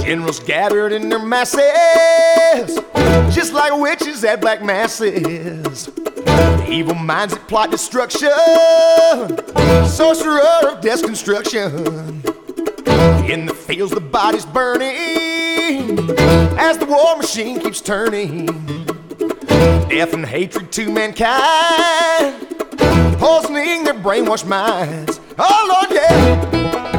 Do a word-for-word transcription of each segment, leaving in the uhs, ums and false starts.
Generals gathered in their masses, just like witches at black masses. Evil minds that plot destruction, sorcerer of death's construction. In the fields the body's burning, as the war machine keeps turning. Death and hatred to mankind, poisoning their brainwashed minds. Oh Lord, yeah.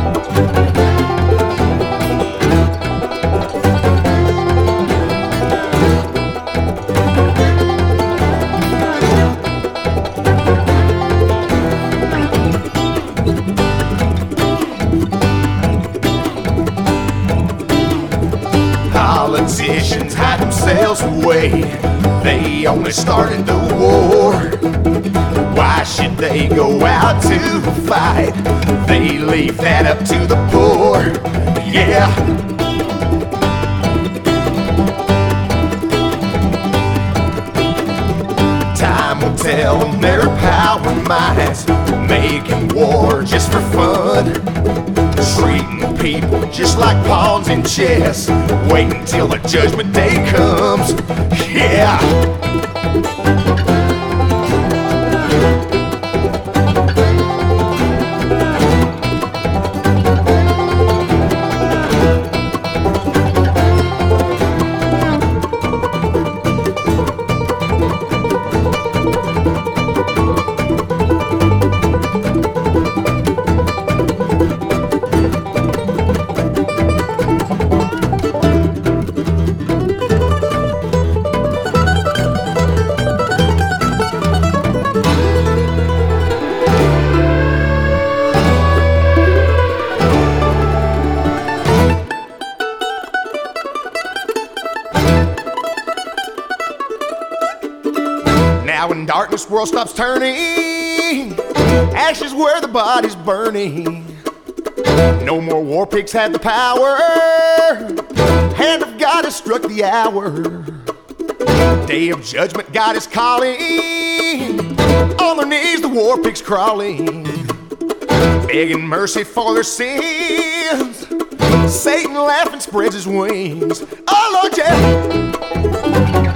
Politicians hide themselves away, they only started the war. Why should they go out to fight? They leave that up to the poor. Yeah. Time will tell them their power minds, making war just for fun, treating people just like pawns in chess, waiting till the judgment day comes. Yeah. Now when darkness world stops turning, ashes where the body's burning. No more war pigs have the power, hand of God has struck the hour. Day of judgment God is calling, on their knees the war pigs crawling, begging mercy for their sins. Satan laughing spreads his wings. Oh Lord, yeah.